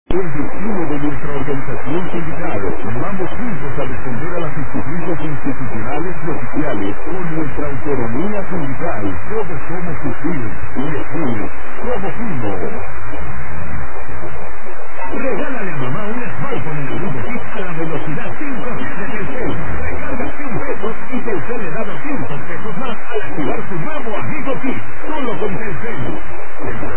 El destino de nuestra organización sindical. Vamos juntos a responder a las exigencias institucionales y oficiales con nuestra autonomía sindical. Todos somos UFIR, UNEFIR, somos uno. Regálale a mamá un smartphone en el grupo Fit a la velocidad 5G de Telcel. Recarga 100 pesos y Telcel le da 200 pesos más al activar su nuevo amigo Fit. Solo con Telcel.